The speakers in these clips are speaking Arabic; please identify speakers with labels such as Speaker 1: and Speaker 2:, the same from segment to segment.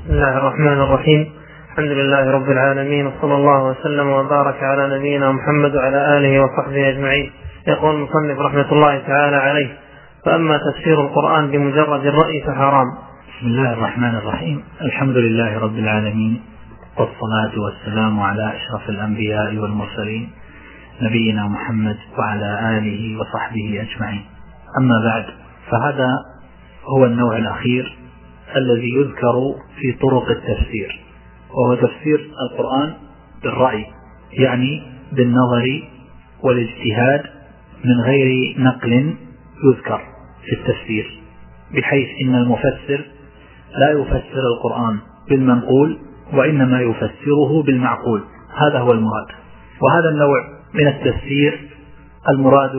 Speaker 1: بسم الله الرحمن الرحيم. الحمد لله رب العالمين، وصلى الله وسلم وبارك على نبينا محمد وعلى آله وصحبه أجمعين. يقول المصنف رحمة الله تعالى عليه: فأما تفسير القرآن بمجرد الرأي فحرام.
Speaker 2: بسم الله الرحمن الرحيم. الحمد لله رب العالمين، والصلاة والسلام على أشرف الأنبياء والمرسلين نبينا محمد وعلى آله وصحبه أجمعين. أما بعد، فهذا هو النوع الأخير الذي يذكر في طرق التفسير، وهو تفسير القرآن بالرأي، يعني بالنظر والاجتهاد من غير نقل يذكر في التفسير، بحيث إن المفسر لا يفسر القرآن بالمنقول وإنما يفسره بالمعقول. هذا هو المراد. وهذا النوع من التفسير المراد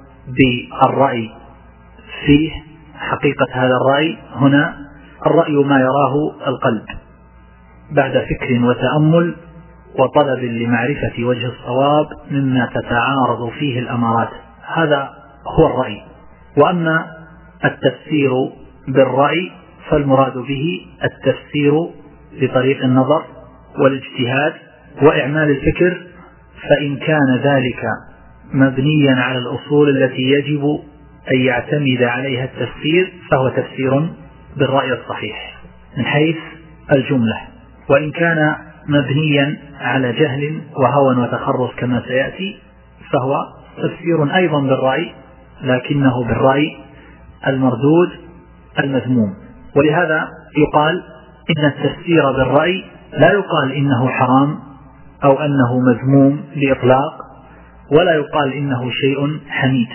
Speaker 2: بالرأي فيه حقيقة هذا الرأي هنا الرأي ما يراه القلب بعد فكر وتأمل وطلب لمعرفة وجه الصواب مما تتعارض فيه الأمارات، هذا هو الرأي. وأما التفسير بالرأي فالمراد به التفسير بطريق النظر والاجتهاد وإعمال الفكر، فإن كان ذلك مبنيا على الأصول التي يجب أن يعتمد عليها التفسير فهو تفسير بالرأي الصحيح من حيث الجملة. وإن كان مبنيا على جهل وهوى وتخرص كما سيأتي فهو تفسير أيضا بالرأي، لكنه بالرأي المردود المذموم. ولهذا يقال إن التفسير بالرأي لا يقال إنه حرام أو أنه مذموم بإطلاق، ولا يقال إنه شيء حميد،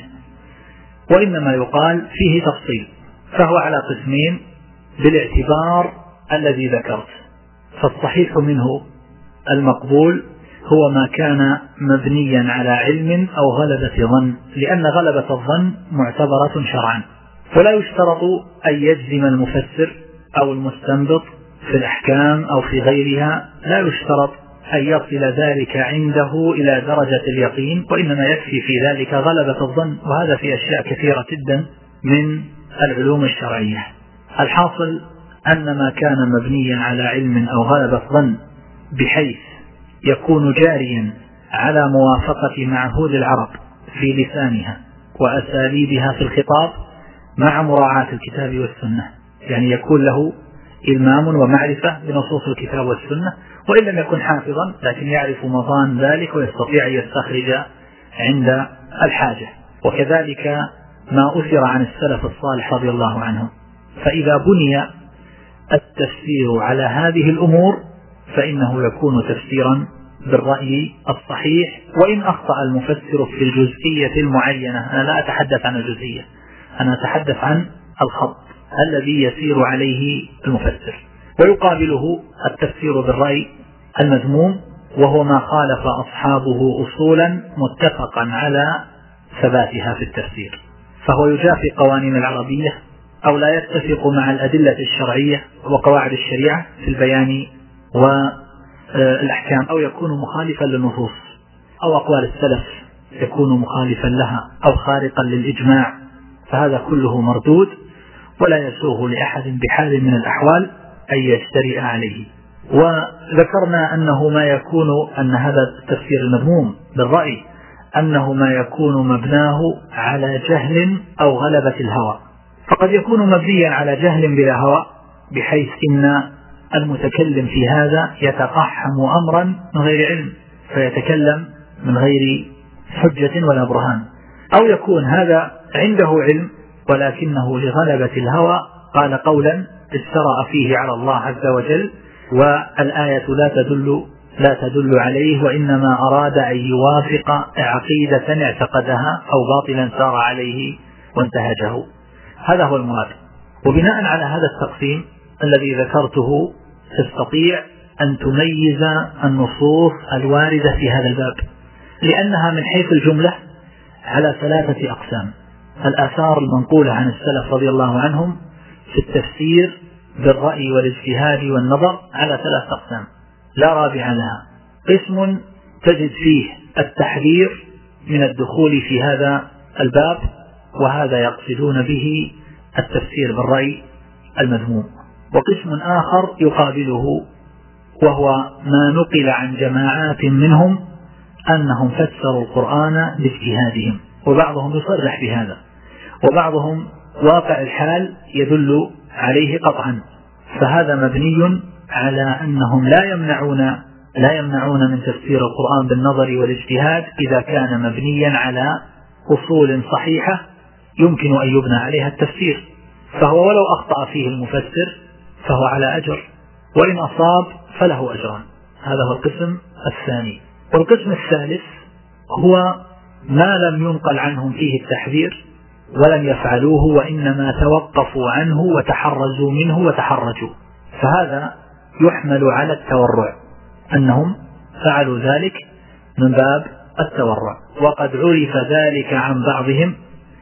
Speaker 2: وإنما يقال فيه تفصيل، فهو على قسمين بالاعتبار الذي ذكرت. فالصحيح منه المقبول هو ما كان مبنيا على علم أو غلبة ظن، لأن غلبة الظن معتبرة شرعا، ولا يشترط أن يجزم المفسر أو المستنبط في الأحكام أو في غيرها، لا يشترط أن يصل ذلك عنده إلى درجة اليقين، وإنما يكفي في ذلك غلبة الظن، وهذا في أشياء كثيرة جدا من العلوم الشرعية. الحاصل أن ما كان مبنيا على علم أو غلبة ظن بحيث يكون جاريا على موافقة معهود العرب في لسانها وأساليبها في الخطاب مع مراعاة الكتاب والسنة، يعني يكون له إلمام ومعرفة بنصوص الكتاب والسنة، وإن لم يكن حافظا لكن يعرف مضان ذلك ويستطيع أن يستخرج عند الحاجة. وكذلك ما أثر عن السلف الصالح رضي الله عنهم. فإذا بني التفسير على هذه الأمور فإنه يكون تفسيرا بالرأي الصحيح، وإن أخطأ المفسر في الجزئية المعينة. أنا لا أتحدث عن الجزئية، أنا أتحدث عن الخط الذي يسير عليه المفسر. ويقابله التفسير بالرأي المذموم، وهو ما خالف أصحابه أصولا متفقا على ثباتها في التفسير، فهو يجافي قوانين العربية أو لا يتفق مع الأدلة الشرعية وقواعد الشريعة في البيان والأحكام، أو يكون مخالفا للنصوص، أو أقوال السلف يكون مخالفا لها أو خارقا للإجماع، فهذا كله مردود ولا يسوغ لأحد بحال من الأحوال أن يجترئ عليه. وذكرنا أنه ما يكون أن هذا التفسير المذموم بالرأي أنه ما يكون مبناه على جهل أو غلبة الهوى، فقد يكون مبنيا على جهل بلا هوى، بحيث إن المتكلم في هذا يتقحم أمرا من غير علم فيتكلم من غير حجة ولا برهان، أو يكون هذا عنده علم ولكنه لغلبة الهوى قال قولا اجترأ فيه على الله عز وجل، والآية لا تدل عليه، وإنما أراد أن يوافق عقيدة اعتقدها أو باطلا سار عليه وانتهجه. هذا هو المراد. وبناء على هذا التقسيم الذي ذكرته تستطيع أن تميز النصوص الواردة في هذا الباب، لأنها من حيث الجملة على 3 أقسام. الآثار المنقولة عن السلف رضي الله عنهم في التفسير بالرأي والاجتهاد والنظر على 3 أقسام لا رابع لها. قسم تجد فيه التحذير من الدخول في هذا الباب، وهذا يقصدون به التفسير بالرأي المذموم. وقسم آخر يقابله، وهو ما نقل عن جماعات منهم أنهم فسروا القرآن باجتهادهم، وبعضهم يصرح بهذا، وبعضهم واقع الحال يدل عليه قطعا. فهذا مبني على أنهم لا يمنعون من تفسير القرآن بالنظر والاجتهاد إذا كان مبنيا على أصول صحيحة يمكن أن يبنى عليها التفسير، فهو ولو أخطأ فيه المفسر فهو على أجر، وإن أصاب فله أجران. هذا هو القسم الثاني. والقسم الثالث هو ما لم ينقل عنهم فيه التحذير ولم يفعلوه، وإنما توقفوا عنه وتحرزوا منه وتحرجوا، فهذا يحمل على التورع، أنهم فعلوا ذلك من باب التورع. وقد عرف ذلك عن بعضهم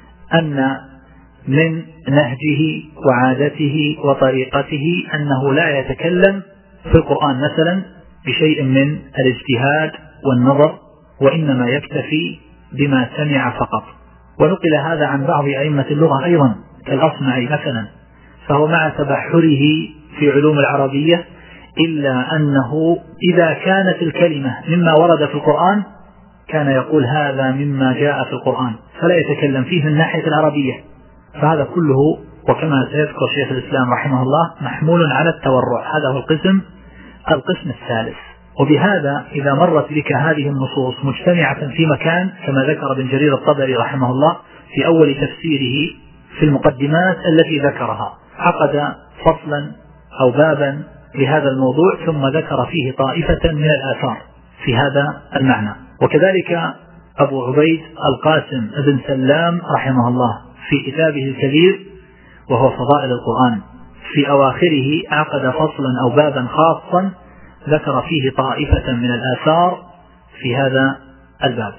Speaker 2: أن من نهجه وعادته وطريقته أنه لا يتكلم في القرآن مثلا بشيء من الاجتهاد والنظر، وإنما يكتفي بما سمع فقط. ونقل هذا عن بعض أئمة اللغة أيضا كالأصمعي مثلا، فهو مع تبحره في علوم العربية إلا أنه إذا كانت الكلمة مما ورد في القرآن كان يقول هذا مما جاء في القرآن، فلا يتكلم فيه من ناحية العربية. فهذا كله، وكما سيذكر شيخ الإسلام رحمه الله، محمول على التورع. هذا هو القسم الثالث. وبهذا إذا مرت بك هذه النصوص مجتمعة في مكان، كما ذكر ابن جرير الطبري رحمه الله في أول تفسيره في المقدمات التي ذكرها، عقد فصلا أو بابا لهذا الموضوع ثم ذكر فيه طائفة من الآثار في هذا المعنى. وكذلك أبو عبيد القاسم بن سلام رحمه الله في كتابه الكبير وهو فضائل القرآن في أواخره عقد فصلا أو بابا خاصا ذكر فيه طائفة من الآثار في هذا الباب.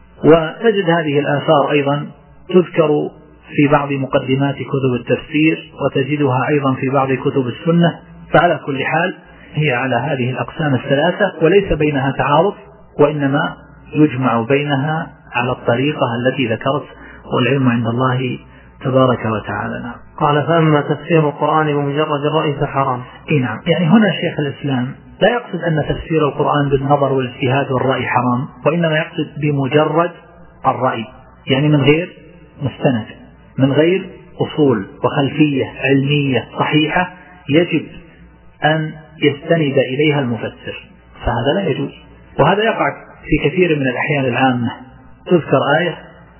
Speaker 2: وتجد هذه الآثار أيضا تذكر في بعض مقدمات كتب التفسير، وتجدها أيضا في بعض كتب السنة. فعلى كل حال هي على هذه الأقسام الثلاثة، وليس بينها تعارض، وإنما يجمع بينها على الطريقة التي ذكرت، والعلم عند الله تبارك وتعالى. نعم.
Speaker 1: قال فأما تفسير القرآن بمجرد الرأي فحرام.
Speaker 2: نعم. يعني هنا شيخ الإسلام لا يقصد أن تفسير القرآن بالنظر والاجتهاد والرأي حرام، وإنما يقصد بمجرد الرأي، يعني من غير مستند، من غير أصول وخلفية علمية صحيحة يجب أن يستند إليها المفسر، فهذا لا يجوز. وهذا يقع في كثير من الأحيان العامة، تذكر آية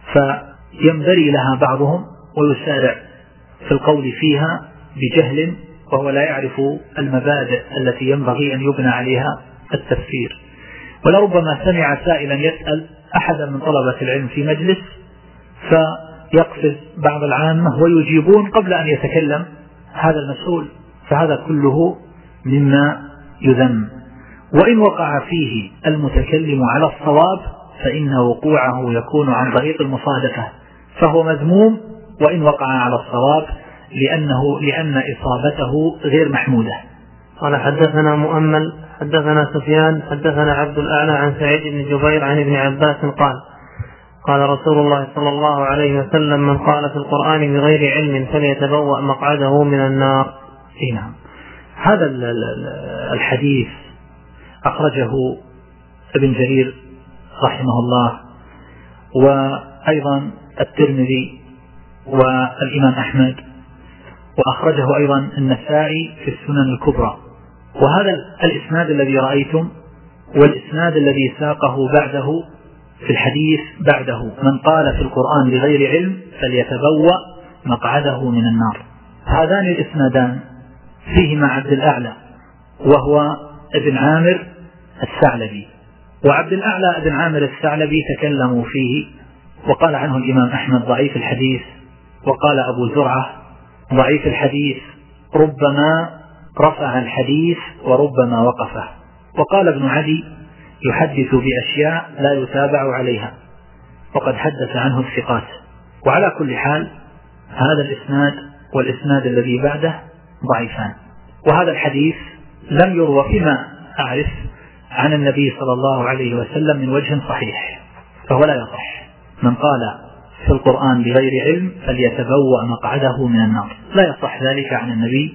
Speaker 2: فينبري لها بعضهم ويسارع في القول فيها بجهل، وهو لا يعرف المبادئ التي ينبغي أن يبنى عليها التفسير. ولربما سمع سائلا يسأل أحدا من طلبة العلم في مجلس فيقصد بعض العامة ويجيبون قبل أن يتكلم هذا المسؤول، فهذا كله مما يذم. وإن وقع فيه المتكلم على الصواب فإن وقوعه يكون عن طريق المصادفة، فهو مذموم وإن وقع على الصواب، لأن إصابته غير محمودة.
Speaker 1: قال حدثنا مؤمل حدثنا سفيان حدثنا عبد الأعلى عن سعيد بن جبير عن ابن عباس قال رسول الله صلى الله عليه وسلم من قال في القرآن بغير علم فليتبوأ مقعده من النار.
Speaker 2: نعم. هذا الحديث أخرجه ابن جرير رحمه الله، وأيضا الترمذي والإمام أحمد، وأخرجه أيضا النسائي في السنن الكبرى. وهذا الإسناد الذي رأيتم والإسناد الذي ساقه بعده في الحديث بعده من قال في القرآن بغير علم فليتبوأ مقعده من النار. هذان الإسنادان فيهما عبد الأعلى وهو ابن عامر الثعلبي، وعبد الأعلى ابن عامر الثعلبي تكلموا فيه وقال عنه الإمام أحمد ضعيف الحديث، وقال أبو زرعة ضعيف الحديث، ربما رفع الحديث وربما وقفه، وقال ابن عدي يحدث بأشياء لا يتابع عليها، وقد حدث عنه الثقات. وعلى كل حال هذا الإسناد والإسناد الذي بعده ضعيفان. وهذا الحديث لم يروى فيما أعرف عن النبي صلى الله عليه وسلم من وجه صحيح، فهو لا يصح. من قال في القرآن بغير علم فليتبوأ مقعده من النار، لا يصح ذلك عن النبي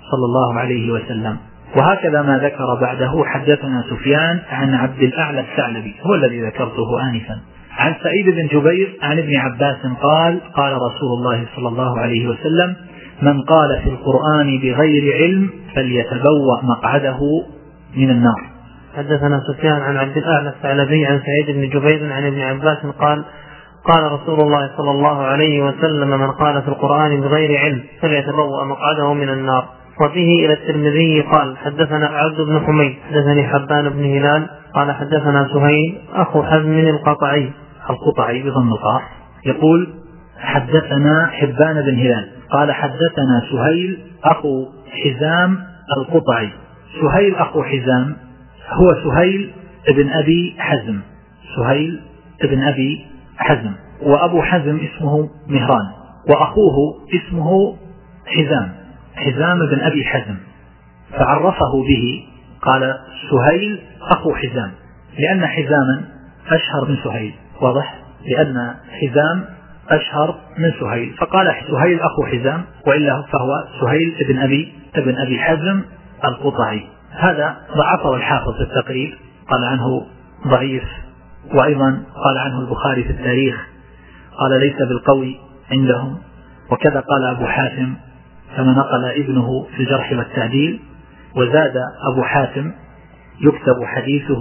Speaker 2: صلى الله عليه وسلم. وهكذا ما ذكر بعده: حدثنا سفيان عن عبد الأعلى الثعلبي، هو الذي ذكرته آنفا، عن سعيد بن جبير عن ابن عباس قال: قال رسول الله صلى الله عليه وسلم: من قال في القرآن بغير علم فليتبوأ مقعده من النار.
Speaker 1: حدثنا سفيان عن عبد الأعلى الثعلبي عن سعيد بن جبير عن ابن عباس قال: قال رسول الله صلى الله عليه وسلم: من قال في القرآن بغير علم فليتبوأ مقعده من النار. وفيه إلى الترمذي قال: حدثنا عبد بن حميد حدثني حبان بن هلال قال: حدثنا سهيل أخو حزم القطعي
Speaker 2: بضم القاف، يقول: حدثنا حبان بن هلال قال: حدثنا سهيل أخو حزام القطعي. سهيل أخو حزام هو سهيل ابن أبي حزم، سهيل ابن أبي حزم، وأبو حزم اسمه مهران، وأخوه اسمه حزام بن أبي حزم، فعرفه به قال: سهيل أخو حزام، لأن حزاما أشهر من سهيل، واضح؟ لأن حزام أشهر من سهيل، فقال سهيل أخو حزام، وإلا فهو سهيل ابن أبي حزم القطعي. هذا ضعفه الحافظ في التقريب، قال عنه ضعيف، وأيضا قال عنه البخاري في التاريخ، قال: ليس بالقوي عندهم. وكذا قال أبو حاتم كما نقل ابنه في الجرح والتعديل، وزاد أبو حاتم: يكتب حديثه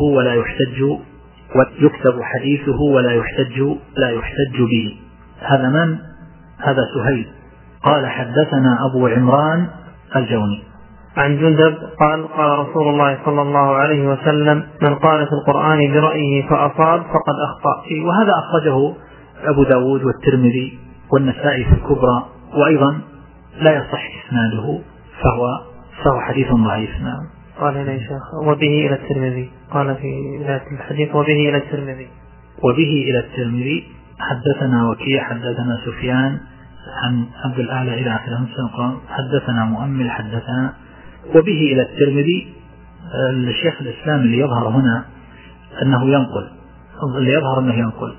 Speaker 2: ولا يحتج به. هذا من؟ هذا سهيل. قال: حدثنا أبو عمران الجوني
Speaker 1: عن جندب قال: قال رسول الله صلى الله عليه وسلم: من قال في القرآن برأيه فأصاب فقد أخطأ.
Speaker 2: وهذا أخرجه أبو داود والترمذي والنسائي في الكبرى، وأيضا لا يصح إسناده، فهو حديث ضعيف. نعم.
Speaker 1: قال هنا يا شيخ: وبه إلى الترمذي، قال في ذات الحديث: وبه إلى الترمذي.
Speaker 2: حدثنا وكيع حدثنا سفيان عن عبد الأعلى إلى آخره، حدثنا مؤمل حدثنا. وبه إلى الترمذي. الشيخ الإسلام اللي يظهر هنا أنه ينقل،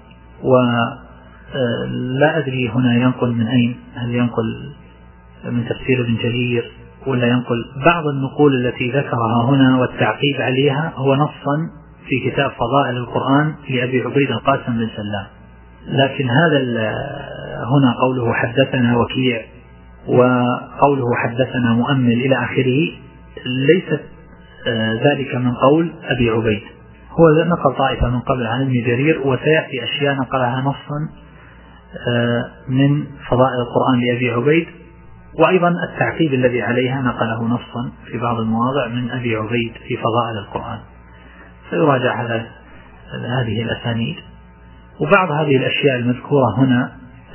Speaker 2: ولا أدري هنا ينقل من أين، هل ينقل من تفسير ابن جرير ولا ينقل بعض النقول التي ذكرها هنا والتعقيب عليها هو نصا في كتاب فضائل القرآن لأبي عبيد القاسم بن سلام. لكن هذا هنا قوله حدثنا وكيع وقوله حدثنا مؤمل إلى آخره ليست ذلك من قول أبي عبيد، هو نقل طائفة من قبل عن ابن جرير، وسيأتي أشياء نقلها نصا من فضائل القرآن لأبي عبيد، وأيضا التعقيب الذي عليها نقله نصا في بعض المواضع من أبي عبيد في فضائل القرآن، فيراجع هذه الأسانيد. وبعض هذه الأشياء المذكورة هنا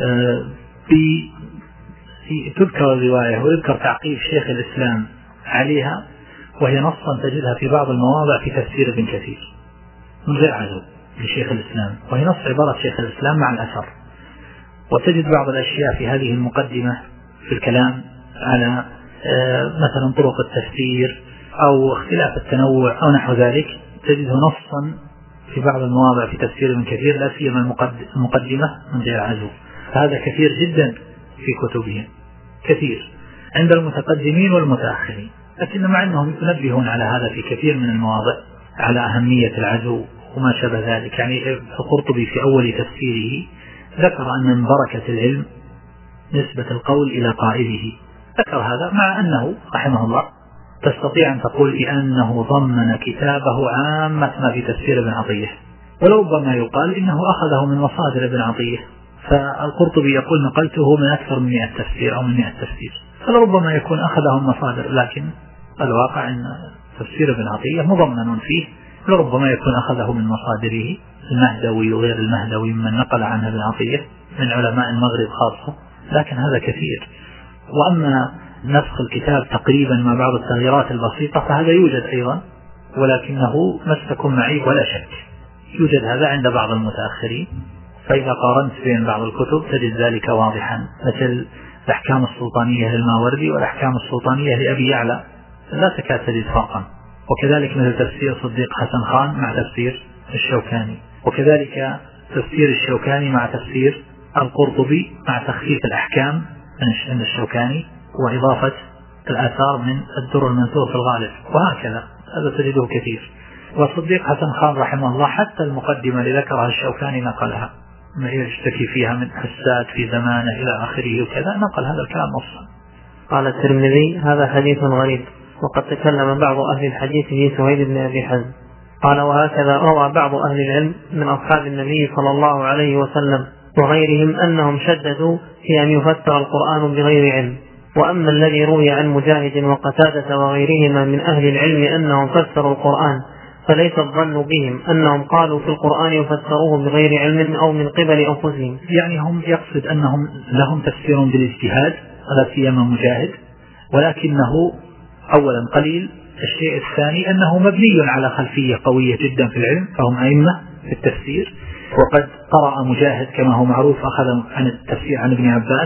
Speaker 2: تذكر الرواية ويذكر تعقيب شيخ الإسلام عليها، وهي نصا تجدها في بعض المواضع في تفسير ابن كثير من غير عزو لشيخ الإسلام، وهي نص عبارة شيخ الإسلام مع الأثر. وتجد بعض الأشياء في هذه المقدمة في الكلام على مثلا طرق التفسير أو اختلاف التنوع أو نحو ذلك، تجده نصا في بعض المواضع في تفسير ابن كثير، لا سيما المقدمة من غير عزو. هذا كثير جدا في كتبهم، كثير عند المتقدمين والمتأخرين، لكن مع أنهم ينبهون على هذا في كثير من المواضع على أهمية العزو وما شابه ذلك. يعني القرطبي في أول تفسيره ذكر أن من بركة العلم نسبة القول إلى قائله، ذكر هذا مع أنه رحمه الله تستطيع أن تقول بأنه ضمن كتابه عامة ما في تفسير ابن عطية، ولربما يقال إنه أخذه من مصادر ابن عطية، فالقرطبي يقول نقلته من أكثر من 100 تفسير أو من 100 تفسير، فلربما يكون أخذه من مصادر، لكن الواقع أن تفسير ابن عطية مضمن فيه، لربما يكون أخذه من مصادره المهدوي وغير المهدوي ممن نقل عنه ابن عطية من علماء المغرب خاصة، لكن هذا كثير. وأما نسخ الكتاب تقريبا مع بعض التغييرات البسيطة فهذا يوجد أيضا، ولكنه مسلك معيب ولا شك، يوجد هذا عند بعض المتأخرين. فإذا قارنت بين بعض الكتب تجد ذلك واضحا، مثل الأحكام السلطانية للماوردي والأحكام السلطانية لأبي يعلى لا تكاد تجد فرقا، وكذلك مثل تفسير صديق حسن خان مع تفسير الشوكاني، وكذلك تفسير الشوكاني مع تفسير القرطبي مع تخفيف الأحكام عند الشوكاني وإضافة الآثار من الدر المنثور في الغالب، وهكذا هذا تجده كثير. والصديق حسن خان رحمه الله حتى المقدمة اللي ذكرها الشوكاني نقلها، ما يشتكي فيها من حساد في زمانه إلى آخره وكذا، نقل هذا الكلام نصا.
Speaker 1: قال الترمذي: هذا حديث غريب، وقد تكلم بعض أهل الحديث في سهيل بن أبي حزم. قال: وهكذا روى بعض أهل العلم من أصحاب النبي صلى الله عليه وسلم وغيرهم أنهم شددوا في أن يفسر القرآن بغير علم. وأما الذي روي عن مجاهد وقتادة وغيرهما من أهل العلم أنهم فسروا القرآن فليس الظن بهم أنهم قالوا في القرآن يفسروه بغير علم أو من قبل أنفسهم.
Speaker 2: يعني هم يقصد أنهم لهم تفسير بالاجتهاد، لا سيما مجاهد، ولكنه أولا قليل. الشيء الثاني أنه مبني على خلفية قوية جدا في العلم، فهم أئمة في التفسير، وقد قرأ مجاهد كما هو معروف أخذ عن التفسير عن ابن عباس،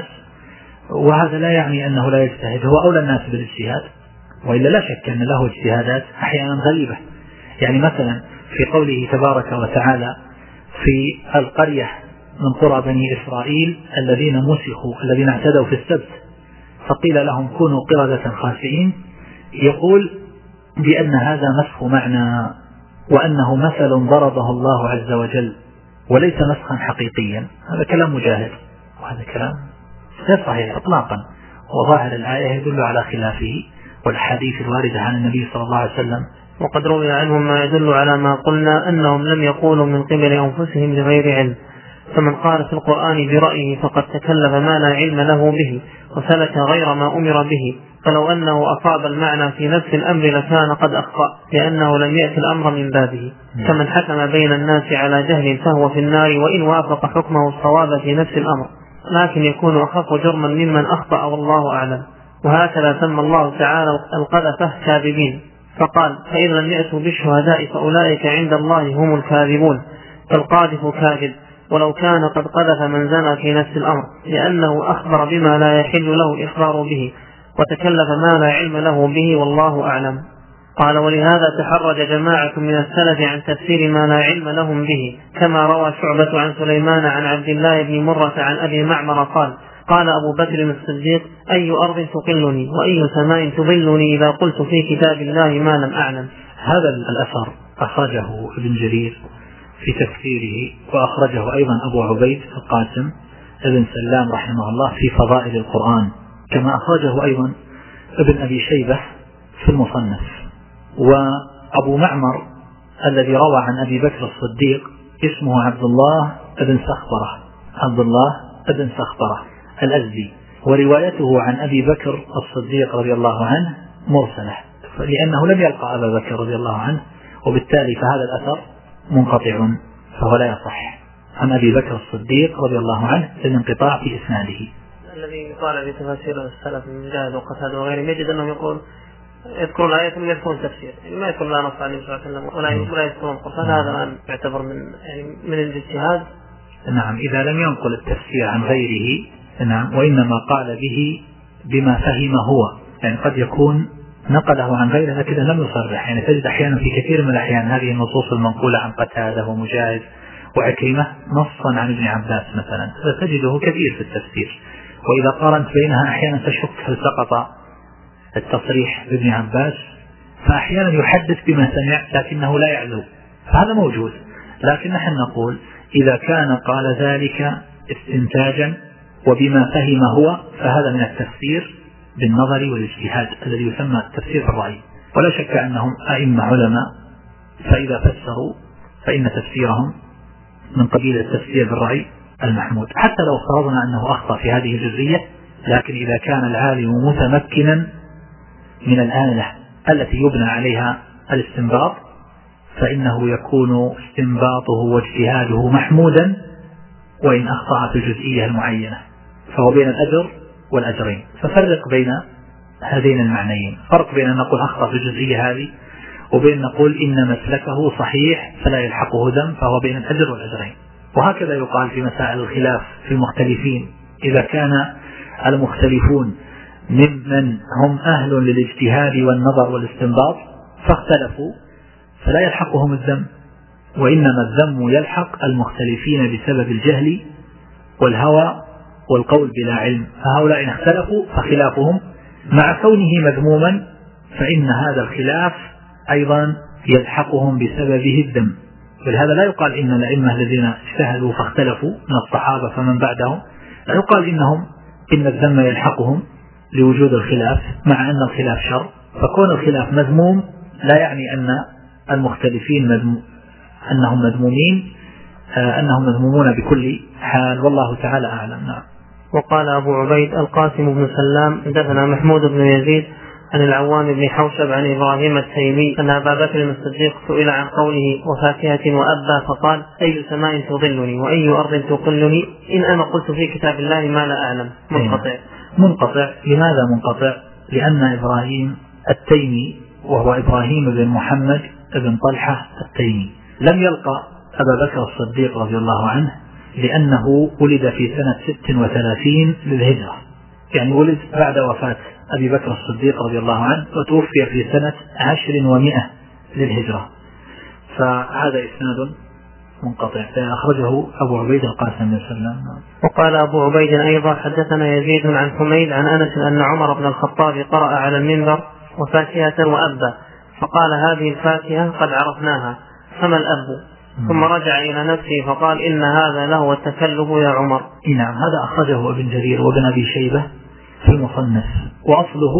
Speaker 2: وهذا لا يعني أنه لا يجتهد، هو أولى الناس بالاجتهاد، وإلا لا شك أن له اجتهادات أحيانا غريبة. يعني مثلا في قوله تبارك وتعالى في القرية من قرى بني إسرائيل الذين مسخوا الذين اعتدوا في السبت فقيل لهم كونوا قردة خاسئين، يقول بأن هذا مسخ معنى، وأنه مثل ضربه الله عز وجل وليس مسخا حقيقيا. هذا كلام مجاهد، وهذا كلام غير صحيح إطلاقا، وظاهر الآية يدل على خلافه، والحديث الواردة عن النبي صلى الله عليه وسلم
Speaker 1: وقد روي عنهم ما يدل على ما قلنا أنهم لم يقولوا من قبل أنفسهم بغير علم. فمن قال في القرآن برأيه فقد تكلف ما لا علم له به وسلك غير ما أمر به، فلو أنه أصاب المعنى في نفس الأمر لكان قد أخطأ، لأنه لم يأتي الأمر من بابه. كمن حكم بين الناس على جهل فهو في النار وإن وافق حكمه الصواب في نفس الأمر، لكن يكون أخف جرما ممن أخطأ والله أعلم. وهكذا سمى الله تعالى القذفة كاذبين، فقال: فإذا لم يأتوا بالشهداء فأولئك عند الله هم الكاذبون، فالقاذف كاذب ولو كان قد قذف من زنى في نفس الأمر، لأنه أخبر بما لا يحل له الإخبار به وتكلف ما لا علم له به والله أعلم. قال: ولهذا تحرج جماعة من السلف عن تفسير ما لا علم لهم به، كما روى شعبة عن سليمان عن عبد الله بن مرة عن أبي معمر قال: قال أبو بكر الصديق: أي أرض تقلني وأي سماء تظلني إذا قلت في كتاب الله ما لم أعلم.
Speaker 2: هذا الأثر أخرجه ابن جرير في تفسيره، وأخرجه أيضا أبو عبيد القاسم ابن سلام رحمه الله في فضائل القرآن، كما أخرجه أيضا ابن أبي شيبة في المصنف. وأبو معمر الذي روى عن أبي بكر الصديق اسمه عبد الله بن سخبرة الأزدي، وروايته عن أبي بكر الصديق رضي الله عنه مرسلة، لأنه لم يلقى أبا بكر رضي الله عنه، وبالتالي فهذا الأثر منقطع فهو لا يصح عن أبي بكر الصديق رضي الله عنه الانقطاع في إسناده.
Speaker 1: الذي قال بتفاسير السلف من مجاهد وقتادة وغيرهم يجد أنهم يذكرون الآية ثم يذكرون تفسير، يعني ما يذكرون لا نص عن النبي صلى الله عليه وسلم ولا يذكرون القرآن. هذا الآن يعتبر من الاجتهاد.
Speaker 2: نعم، إذا لم ينقل التفسير عن غيره، نعم، وإنما قال به بما فهم هو، يعني قد يكون نقله عن غيره لكن لم يصرح. يعني تجد أحيانا في كثير من الأحيان هذه النصوص المنقولة عن قتادة ومجاهد وعكرمة نصا عن ابن عباس مثلا، فتجده كثير في التفسير. وإذا قارنت بينها أحيانا تشك هل سقط التصريح بابن عباس، فأحيانا يحدث بما سمع لكنه لا يعلو، فهذا موجود. لكن نحن نقول إذا كان قال ذلك استنتاجا وبما فهم هو، فهذا من التفسير بالنظر والاجتهاد الذي يسمى التفسير بالرأي. ولا شك أنهم أئمة علماء، فإذا فسروا فإن تفسيرهم من قبيل التفسير بالرأي المحمود، حتى لو افترضنا أنه أخطأ في هذه الجزئية. لكن إذا كان العالم متمكنا من الآلة التي يبنى عليها الاستنباط فإنه يكون استنباطه واجتهاده محمودا وإن أخطأ في الجزئية المعينة، فهو بين الأجر والأجرين. ففرق بين هذين المعنيين، فرق بين أن نقول أخطأ في الجزئية هذه وبين نقول إن مسلكه صحيح فلا يلحقه ذنب، فهو بين الأجر والأجرين. وهكذا يقال في مسائل الخلاف في المختلفين، إذا كان المختلفون ممن هم أهل للاجتهاد والنظر والاستنباط فاختلفوا فلا يلحقهم الذنب، وإنما الذم يلحق المختلفين بسبب الجهل والهوى والقول بلا علم، فهؤلاء إن اختلفوا فخلافهم مع كونه مذموما فإن هذا الخلاف أيضا يلحقهم بسببه الذم، ولهذا لا يقال إن الأئمة الذين اجتهدوا فاختلفوا من الصحابة فمن بعدهم لا يقال إن الذم يلحقهم لوجود الخلاف، مع أن الخلاف شر. فكون الخلاف مذموم لا يعني أن المختلفين أنهم مذمومين، أنهم مذمومون بكل حال، والله تعالى أعلم. نعم.
Speaker 1: وقال أبو عبيد القاسم بن سلام حدثنا محمود بن يزيد عن العوام بن حوشب عن إبراهيم التيمي أن أبا بكر الصديق سئل عن قوله وفاكهة وأبا فقال أي سماء تظلني وأي أرض تقلني إن أنا قلت في كتاب الله ما لا أعلم.
Speaker 2: منقطع. لماذا منقطع؟ لأن إبراهيم التيمي وهو إبراهيم بن محمد بن طلحة التيمي لم يلقى أبا بكر الصديق رضي الله عنه، لأنه ولد في سنة 36 للهجرة، يعني ولد بعد وفاة أبي بكر الصديق رضي الله عنه، وتوفي في سنة 10 للهجرة، فهذا إسناد منقطع. أخرجه أبو عبيد القاسم بن سلام.
Speaker 1: وقال أبو عبيد أيضا حدثنا يزيد عن حميد عن أنس أن عمر بن الخطاب قرأ على المنبر وفاكهة وأبا، فقال هذه الفاكهة قد عرفناها فما الأب؟ ثم رجع إلى نفسه فقال إن هذا له التكلف يا عمر.
Speaker 2: نعم، هذا أخرجه ابن جرير وابن أبي شيبة في المصنف، وأصله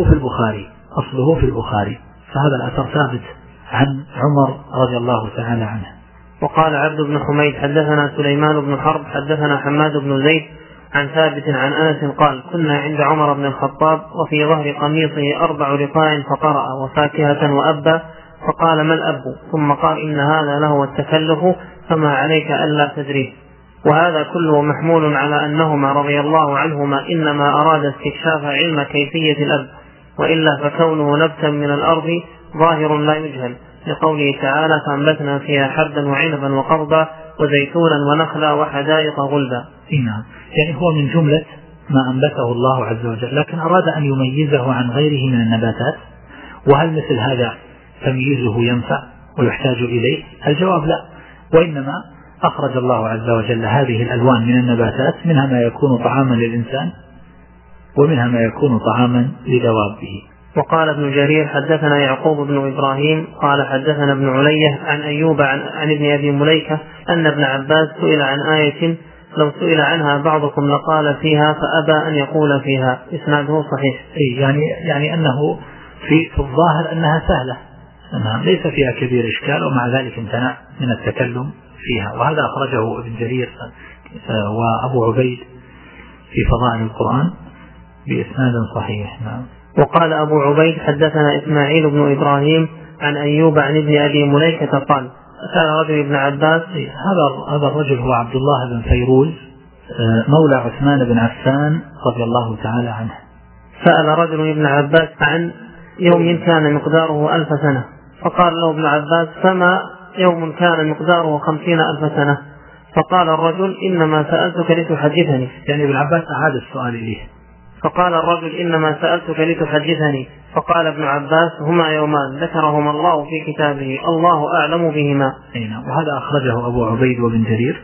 Speaker 2: في البخاري، فهذا الأثر ثابت عن عمر رضي الله تعالى عنه.
Speaker 1: وقال عبد بن حميد حدثنا سليمان بن حرب حدثنا حماد بن زيد عن ثابت عن أنس قال كنا عند عمر بن الخطاب وفي ظهر قميصه 4 رقاع فقرأ وفاكهة وأبا، فقال ما الأب؟ ثم قال إن هذا له التكلف فما عليك ألا تدريه. وهذا كله محمول على أنهما رضي الله عنهما إنما أراد استكشاف علم كيفية الأب، وإلا فكونه نبتا من الأرض ظاهر لا يجهل، لقوله تعالى فأنبتنا فيها حبا وعنبا وقضبا وزيتونا ونخلا وحدائق غلبا.
Speaker 2: نعم، يعني هو من جملة ما أنبته الله عز وجل، لكن أراد أن يميزه عن غيره من النباتات. وهل مثل هذا تمييزه ينفع ويحتاج إليه؟ الجواب لا، وإنما أخرج الله عز وجل هذه الألوان من النباتات، منها ما يكون طعاما للإنسان ومنها ما يكون طعاما لدوابه.
Speaker 1: وقال ابن جرير حدثنا يعقوب بن إبراهيم قال حدثنا ابن علية عن أيوب عن ابن أبي مليكة أن ابن عباس سئل عن آية لو سئل عنها بعضكم لقال فيها فأبى أن يقول فيها. إسناده صحيح.
Speaker 2: يعني أنه في الظاهر أنها سهلة، أنها ليس فيها كبير إشكال، ومع ذلك امتنع من التكلم فيها. وهذا أخرجه ابن جرير وأبو عبيد في فضائل القرآن بإسناد صحيح. نعم.
Speaker 1: وقال أبو عبيد حدثنا إسماعيل بن إبراهيم عن أيوب عن ابن أبي مليكة قال سأل رجل ابن عباس.
Speaker 2: هذا الرجل هو عبد الله بن فيروز مولى عثمان بن عفان رضي الله تعالى عنه.
Speaker 1: سأل رجل ابن عباس عن يوم كان مقداره 1000 سنة، فقال له ابن عباس فما يوم كان مقداره 50,000 سنة؟ فقال الرجل إنما سألتك لتحدثني.
Speaker 2: يعني ابن عباس أعاد السؤال إليه.
Speaker 1: فقال الرجل إنما سألتك لتحدثني. فقال ابن عباس هما يومان ذكرهما الله في كتابه الله أعلم بهما.
Speaker 2: وهذا أخرجه أبو عبيد وابن جرير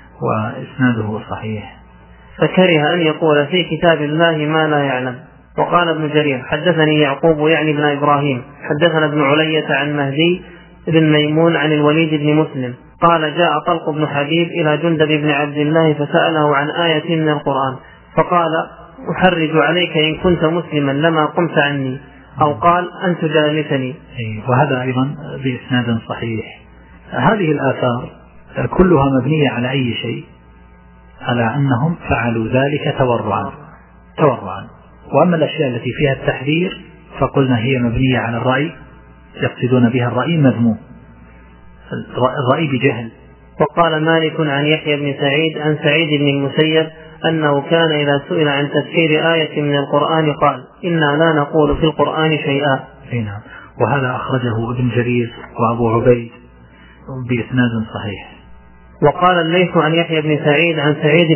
Speaker 2: وإسناده صحيح.
Speaker 1: فكره أن يقول في كتاب الله ما لا يعلم. وقال ابن جرير حدثني يعقوب يعني ابن إبراهيم حدثنا ابن علية عن مهدي بن ميمون عن الوليد بن مسلم قال جاء طلق بن حبيب إلى جندب بن عبد الله فسأله عن آية من القرآن فقال أحرج عليك إن كنت مسلما لما قمت عني، أو قال أن تجالسني.
Speaker 2: وهذا أيضا بإسناد صحيح. هذه الآثار كلها مبنية على أي شيء؟ على أنهم فعلوا ذلك تورعا. وأما الأشياء التي فيها التحذير فقلنا هي مبنية على الرأي، يقصدون بها الرأي المذموم، الرأي بجهل.
Speaker 1: وقال مالك عن يحيى بن سعيد عن سعيد بن المسيب أنه كان إذا سئل عن تفسير آية من القرآن قال إنا لا نقول في القرآن شيئا.
Speaker 2: وهذا أخرجه ابن جرير وأبو عبيد بإسناد صحيح.
Speaker 1: وقال الليث عن يحيى بن سعيد عن سعيد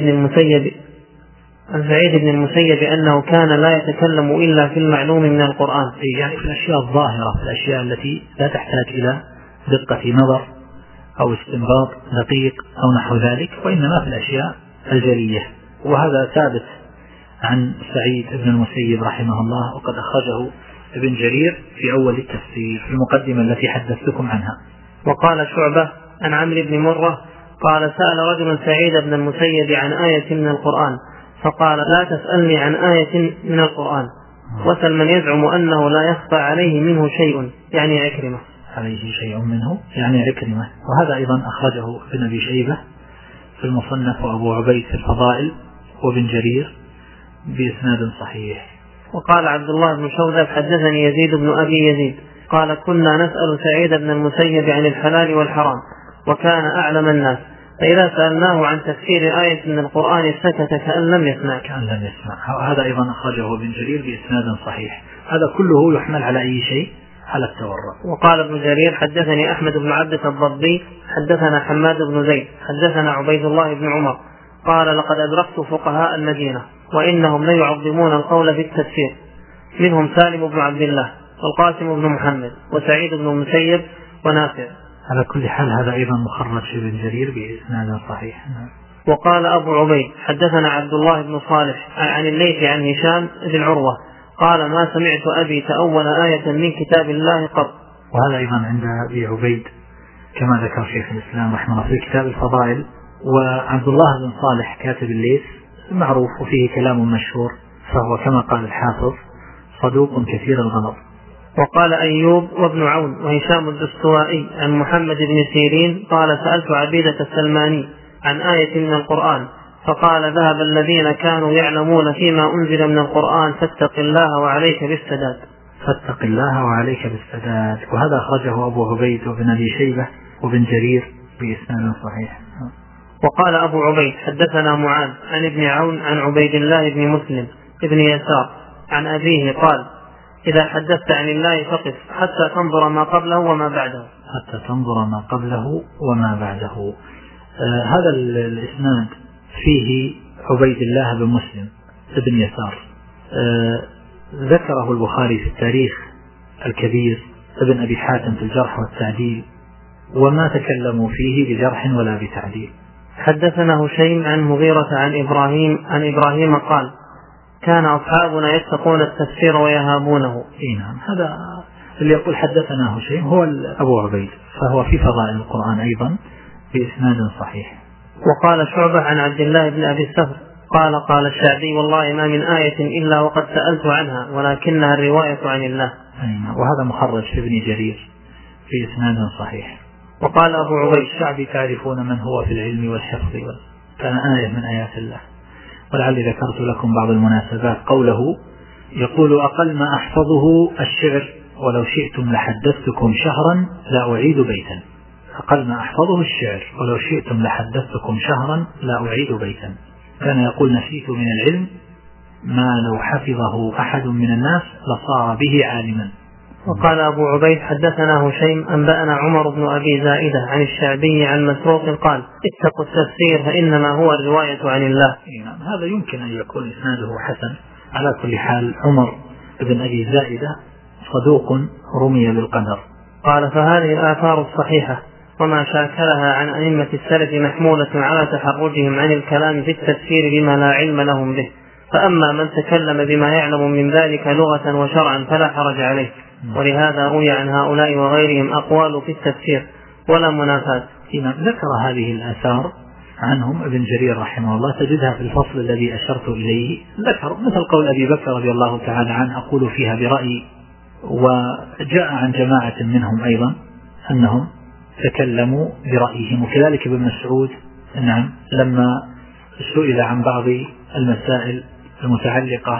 Speaker 1: بن المسيب أنه كان لا يتكلم إلا في المعلوم من القرآن،
Speaker 2: يعني في الأشياء الظاهرة، في الأشياء التي لا تحتاج إلى دقة نظر أو استنباط دقيق أو نحو ذلك، وإنما في الأشياء الجلية. وهذا ثابت عن سعيد بن المسيب رحمه الله، وقد أخرجه ابن جرير في أول التفسير في المقدمة التي حدثتكم عنها.
Speaker 1: وقال شعبة عن عمرو بن مرة قال سأل رجل سعيد بن المسيب عن آية من القرآن فقال لا تسألني عن آية من القرآن وسل من يزعم أنه لا يخفى عليه منه شيء، يعني عكرمة.
Speaker 2: عليه شيء منه يعني عكرمة. وهذا أيضا أخرجه ابن أبي شيبة في المصنف، وأبو عبيد في الفضائل، وابن جرير بإسناد صحيح.
Speaker 1: وقال عبد الله بن شوذب حدثني يزيد بن أبي يزيد قال كنا نسأل سعيد بن المسيب عن الحلال والحرام وكان أعلم الناس، فإذا سألناه عن تفسير آية من القرآن سكت كأن لم يسمع.
Speaker 2: هذا أيضا أخرجه ابن جرير بإسناد صحيح. هذا كله يحمل على أي شيء؟ على التورع.
Speaker 1: وقال ابن جرير حدثني أحمد بن عبدة الضبي حدثنا حماد بن زيد حدثنا عبيد الله بن عمر قال لقد أدركت فقهاء المدينة وإنهم ليعظمون القول في التفسير، منهم سالم بن عبد الله والقاسم بن محمد وسعيد بن المسيب ونافع.
Speaker 2: على كل حال هذا أيضا مخرج ابن جرير بإسناد صحيح.
Speaker 1: وقال أبو عبيد حدثنا عبد الله بن صالح عن الليث عن هشام بن عروة قال ما سمعت أبي تأول آية من كتاب الله قط.
Speaker 2: وهذا أيضا عند أبي عبيد كما ذكر شيخ الإسلام رحمه الله في كتاب الفضائل. وعبد الله بن صالح كاتب الليث معروف وفيه كلام مشهور، فهو كما قال الحافظ صدوق كثير الغلط.
Speaker 1: وقال أيوب وابن عون وهشام الدستوائي عن محمد بن سيرين قال سألت عبيدة السلماني عن آية من القرآن فقال ذهب الذين كانوا يعلمون فيما أنزل من القرآن فاتق الله وعليك بالسداد.
Speaker 2: فاتق الله وعليك بالسداد. وهذا أخرجه أبو عبيد وابن أبي شيبة وابن جرير بإسناد صحيح.
Speaker 1: وقال أبو عبيد حدثنا معاذ عن ابن عون عن عبيد الله بن مسلم ابن يسار عن أبيه قال إذا حدثت عن الله فقف حتى تنظر ما قبله وما بعده.
Speaker 2: حتى تنظر ما قبله وما بعده. هذا الإسناد فيه عبيد الله بن مسلم ابن يسار. ذكره البخاري في التاريخ الكبير، ابن أبي حاتم في الجرح والتعديل، وما تكلموا فيه بجرح ولا بتعديل.
Speaker 1: حدثنا هشيم عن مغيرة عن إبراهيم قال كان أصحابنا يتقون التفسير ويهابونه.
Speaker 2: نعم، هذا اللي يقول حدثنا هشيم هو أبو عبيد، فهو في فضائل القرآن أيضا بإسناد صحيح.
Speaker 1: وقال شعبة عن عبد الله بن أبي السفر قال الشعبي والله ما من آية إلا وقد سألت عنها ولكنها الرواية عن الله.
Speaker 2: وهذا مخرج في ابن جرير في إسناد صحيح.
Speaker 1: وقال أبو عبيد
Speaker 2: الشعبي تعرفون من هو في العلم والحفظ، كان آية من آيات الله. ولعلي ذكرت لكم بعض المناسبات قوله يقول أقل ما أحفظه الشعر ولو شئتم لحدثتكم شهرا لا أعيد بيتا. أقل ما أحفظه الشعر ولو شئتم لحدثتكم شهرا لا أعيد بيتا. كان يقول نسيت من العلم ما لو حفظه أحد من الناس لصار به عالما.
Speaker 1: وقال أبو عبيد حدثنا هشيم أنبأنا عمر بن أبي زائدة عن الشعبي عن مسروق قال اتقوا التفسير فإنما هو الرواية عن الله.
Speaker 2: هذا يمكن أن يكون إسناده حسن. على كل حال عمر بن أبي زائدة صدوق رمي بالقدر.
Speaker 1: قال فهذه الآثار الصحيحة وما شاكلها عن أئمة السلف محمولة على تحرجهم عن الكلام في التفسير بما لا علم لهم به، فأما من تكلم بما يعلم من ذلك لغة وشرعا فلا حرج عليه. ولهذا روي عن هؤلاء وغيرهم أقوال في التفسير ولا منافات.
Speaker 2: ذكر هذه الآثار عنهم ابن جرير رحمه الله، تجدها في الفصل الذي أشرت إليه. ذكر مثل قول أبي بكر رضي الله تعالى عنه أقول فيها برأيي، وجاء عن جماعة منهم أيضا أنهم تكلموا برأيهم. وكذلك ابن مسعود نعم لما سئل عن بعض المسائل المتعلقة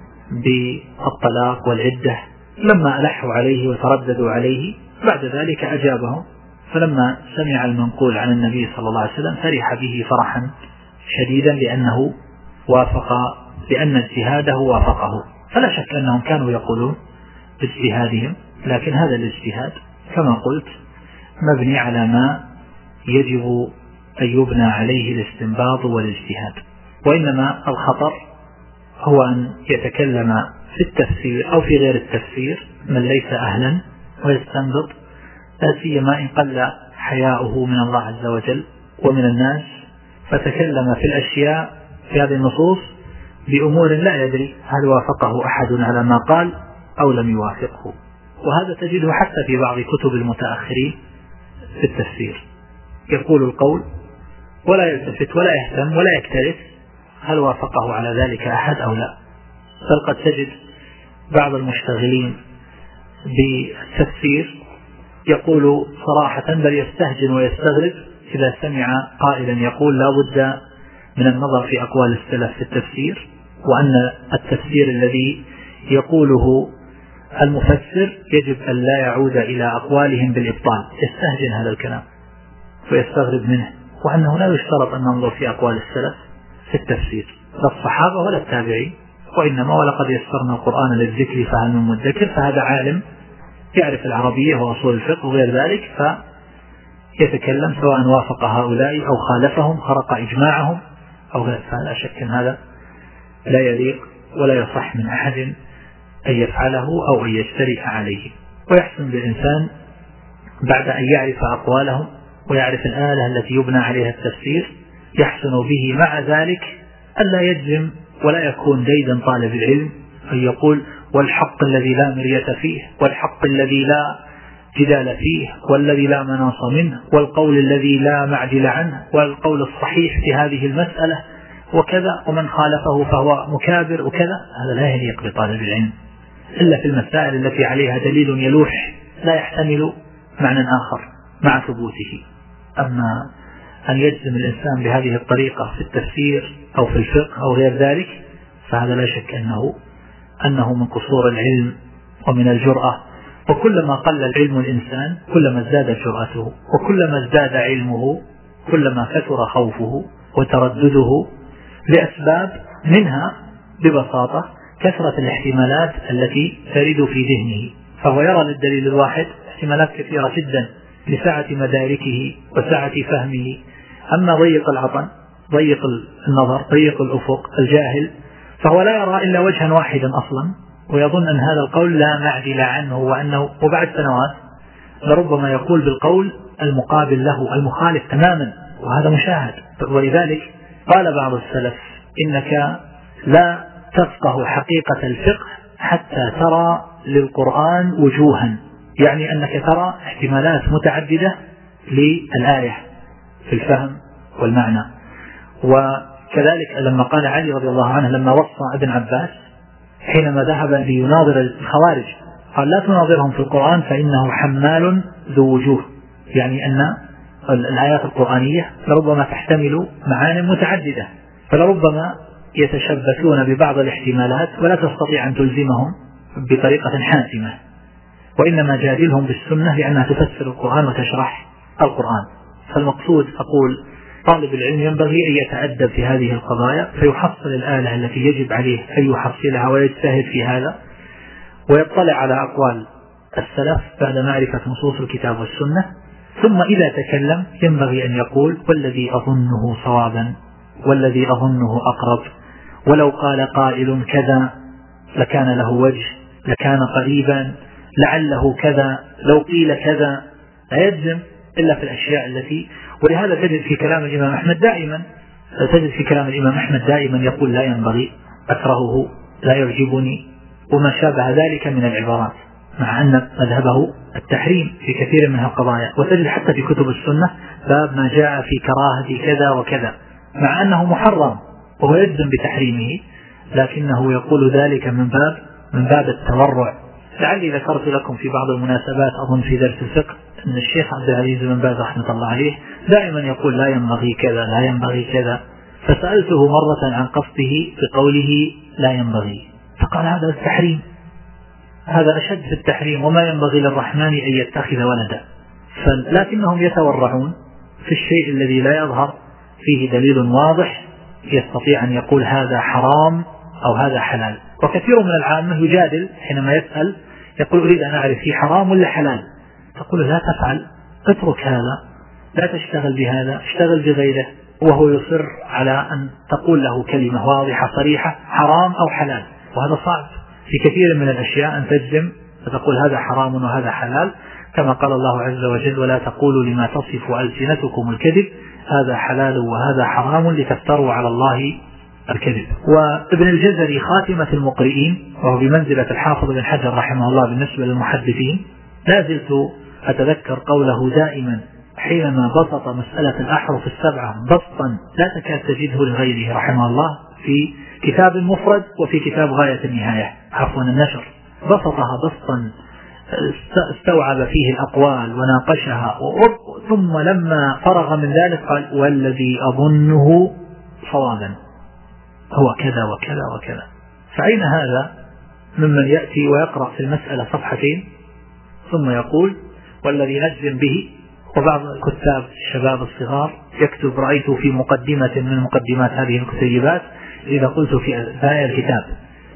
Speaker 2: بالطلاق والعدة لما ألحوا عليه وترددوا عليه بعد ذلك أجابهم، فلما سمع المنقول عن النبي صلى الله عليه وسلم فرح به فرحا شديدا لأنه وافق، لأن اجتهاده وافقه. فلا شك أنهم كانوا يقولون باجتهادهم، لكن هذا الاجتهاد كما قلت مبني على ما يجب أن يبنى عليه الاستنباط والاجتهاد. وإنما الخطر هو أن يتكلم في التفسير أو في غير التفسير من ليس أهلا ويستنبط، لا سيما إن قل حياؤه من الله عز وجل ومن الناس، فتكلم في الأشياء في هذه النصوص بأمور لا يدري هل وافقه أحد على ما قال أو لم يوافقه. وهذا تجده حتى في بعض كتب المتأخرين في التفسير، يقول القول ولا يلتفت ولا يهتم ولا يكترث هل وافقه على ذلك أحد أو لا. بل قد تجد بعض المشتغلين بالتفسير يقول صراحة، بل يستهجن ويستغرب إذا سمع قائلا يقول لا بد من النظر في أقوال السلف في التفسير، وأن التفسير الذي يقوله المفسر يجب أن لا يعود إلى أقوالهم بالإبطال. يستهجن هذا الكلام ويستغرب منه، وأنه لا يشترط أن ننظر في أقوال السلف في التفسير، لا الصحابة ولا التابعين، وإنما ولقد يسرنا القرآن للذكر فهل من مدكر. فهذا عالم يعرف العربية وأصول الفقه وغير ذلك، فيتكلم سواء وافق هؤلاء أو خالفهم، خرق إجماعهم أو غير. فلا شك أن هذا لا يليق ولا يصح من أحد أن يفعله أو أن يجترئ عليه. ويحسن بالإنسان بعد أن يعرف أقوالهم ويعرف الآلة التي يبنى عليها التفسير، يحسن به مع ذلك ألا يجزم ولا يكون ديدا طالب العلم أن يقول والحق الذي لا مرية فيه، والحق الذي لا جدال فيه، والذي لا مناص منه، والقول الذي لا معدل عنه، والقول الصحيح في هذه المسألة وكذا، ومن خالفه فهو مكابر وكذا. هذا لا يليق بطالب العلم إلا في المسائل التي عليها دليل يلوح لا يحتمل معنى آخر مع ثبوته. أما أن يجزم الإنسان بهذه الطريقة في التفسير أو في الفقه أو غير ذلك، فهذا لا شك أنه من قصور العلم ومن الجرأة. وكلما قل العلم الإنسان كلما ازدادت جرأته، وكلما ازداد علمه كلما كثر خوفه وتردده، لأسباب منها ببساطة كثرة الاحتمالات التي ترد في ذهنه، فهو يرى للدليل الواحد احتمالات كثيرة جدا لسعة مداركه وسعة فهمه. أما ضيق العطن، ضيق النظر، ضيق الأفق، الجاهل، فهو لا يرى إلا وجها واحدا أصلا، ويظن أن هذا القول لا معدل عنه، وبعد سنوات لربما يقول بالقول المقابل له المخالف تماما، وهذا مشاهد. ولذلك قال بعض السلف إنك لا تفقه حقيقة الفقه حتى ترى للقرآن وجوها، يعني أنك ترى احتمالات متعددة للآية في الفهم والمعنى. وكذلك لما قال علي رضي الله عنه لما وصى ابن عباس حينما ذهب ليناظر الخوارج، قال لا تناظرهم في القرآن فإنه حمال ذو وجوه، يعني أن الآيات القرآنية لربما تحتمل معاني متعددة، فلربما يتشبثون ببعض الاحتمالات ولا تستطيع أن تلزمهم بطريقة حاسمة، وإنما جادلهم بالسنة لأنها تفسر القرآن وتشرح القرآن. فالمقصود أقول طالب العلم ينبغي أن يتأدب في هذه القضايا، فيحصل الآلة التي يجب عليه أن يحصلها ويجتهد في هذا، ويطلع على أقوال السلف بعد معرفة نصوص الكتاب والسنة. ثم إذا تكلم ينبغي أن يقول والذي أظنه صوابا، والذي أظنه أقرب، ولو قال قائل كذا لكان له وجه، لكان قريبا، لعله كذا، لو قيل كذا. لا يجزم إلا في الأشياء التي، ولهذا تجد في كلام الإمام أحمد دائما يقول لا ينبغي، أكرهه، لا يعجبني، وما شابه ذلك من العبارات، مع أن مذهبه التحريم في كثير من القضايا. وتجد حتى في كتب السنة باب ما جاء في كراهة كذا وكذا، مع أنه محرم وهو يجزم بتحريمه، لكنه يقول ذلك من باب التورع. لعلي ذكرت لكم في بعض المناسبات أظن في درس الفقه أن الشيخ عبد العزيز بن باز رحمة الله عليه دائما يقول لا ينبغي كذا، لا ينبغي كذا، فسألته مرة عن قصده بقوله لا ينبغي، فقال هذا التحريم، هذا أشد في التحريم، وما ينبغي للرحمن أن يتخذ ولدا. لكنهم يتورعون في الشيء الذي لا يظهر فيه دليل واضح يستطيع أن يقول هذا حرام أو هذا حلال. وكثير من العامة يجادل حينما يسأل يقول أريد أن أعرف فيه حرام ولا حلال، تقول لا تفعل، اترك هذا، لا تشتغل بهذا، اشتغل بغيره، وهو يصر على أن تقول له كلمة واضحة صريحة حرام أو حلال. وهذا صعب في كثير من الأشياء أن تجزم فتقول هذا حرام وهذا حلال، كما قال الله عز وجل ولا تقولوا لما تصف ألسنتكم الكذب هذا حلال وهذا حرام لتفتروا على الله الكذب. وابن الجزري خاتمة المقرئين، وهو بمنزلة الحافظ بن حجر رحمه الله بالنسبة للمحدثين، لا زلت أتذكر قوله دائما حينما بسط مسألة الأحرف السبعة بسطا لا تكاد تجده لغيره رحمه الله في كتاب مفرد وفي كتاب غاية النهاية، عفوا النشر، بسطها بسطا استوعب فيه الأقوال وناقشها، ثم لما فرغ من ذلك قال والذي أظنه صوابا هو كذا وكذا وكذا. فأين هذا ممن يأتي ويقرأ في المسألة صفحتين ثم يقول والذي نجزم به؟ وبعض الكتاب الشباب الصغار يكتب رأيت في مقدمة من مقدمات هذه الكتيبات إذا قلت في آية الكتاب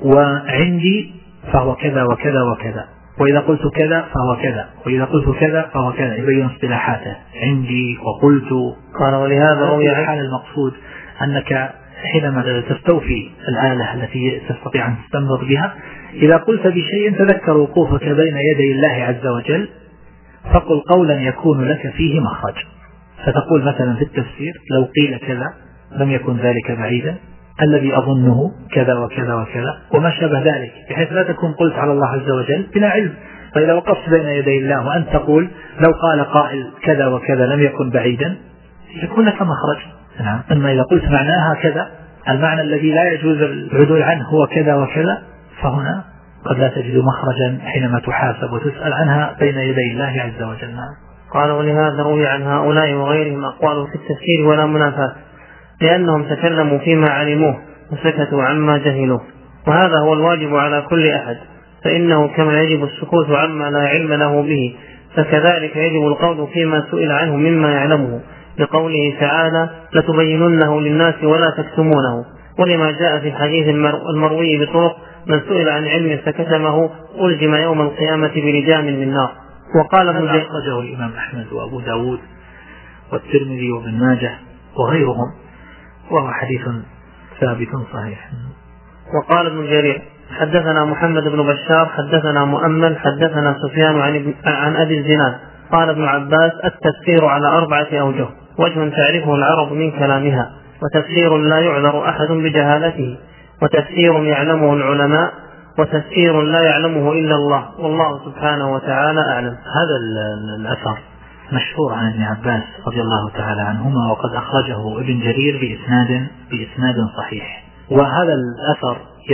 Speaker 2: وعندي فهو كذا وكذا وكذا، وإذا قلت كذا فهو كذا، وإذا قلت كذا فهو كذا، يبين اصطلاحاته عندي وقلت.
Speaker 1: قال ولهذا روي
Speaker 2: حال المقصود أنك حينما تستوفي الآلة التي تستطيع أن تستنبط بها، إذا قلت بشيء تذكر وقوفك بين يدي الله عز وجل فقل قولا يكون لك فيه مخرج، فتقول مثلا في التفسير لو قيل كذا لم يكن ذلك بعيدا، الذي أظنه كذا وكذا وكذا وما شابه ذلك، بحيث لا تكون قلت على الله عز وجل بلا علم. فإذا وقفت بين يدي الله وأن تقول لو قال قائل كذا وكذا لم يكن بعيدا يكون لك مخرج. نعم. أما إذا قلت معناها كذا، المعنى الذي لا يجوز العدول عنه هو كذا وكذا، فهنا قد لا تجد مخرجا حينما تحاسب وتسأل عنها بين يدي الله عز وجل.
Speaker 1: قال ولهذا روي عن هؤلاء وغيرهم أقوال في التفسير ولا منافاة، لأنهم تكلموا فيما علموه وسكتوا عما جهلوه، وهذا هو الواجب على كل أحد، فإنه كما يجب السكوت عما لا علم له به فكذلك يجب القول فيما سئل عنه مما يعلمه، لقوله تعالى لتبيننه للناس ولا تكتمونه، ولما جاء في الحديث المروي بطرق من سئل عن علم فكتمه ألجم يوم القيامة بلجام من نار. وقال
Speaker 2: أخرجه الإمام أحمد وأبو داود والترمذي وابن ماجه وغيرهم، وهو حديث ثابت صحيح.
Speaker 1: وقال ابن جرير حدثنا محمد بن بشار حدثنا مؤمل حدثنا سفيان عن أبي الزناد قال ابن عباس التفسير على 4 أوجه: وجه تعرفه العرب من كلامها، وتفسير لا يعذر أحد بجهالته، وتفسير يعلمه العلماء، وتفسير لا يعلمه إلا الله، والله سبحانه وتعالى أعلم.
Speaker 2: هذا الأثر مشهور عن ابن عباس رضي الله تعالى عنهما، وقد أخرجه ابن جرير بإسناد صحيح. وهذا الأثر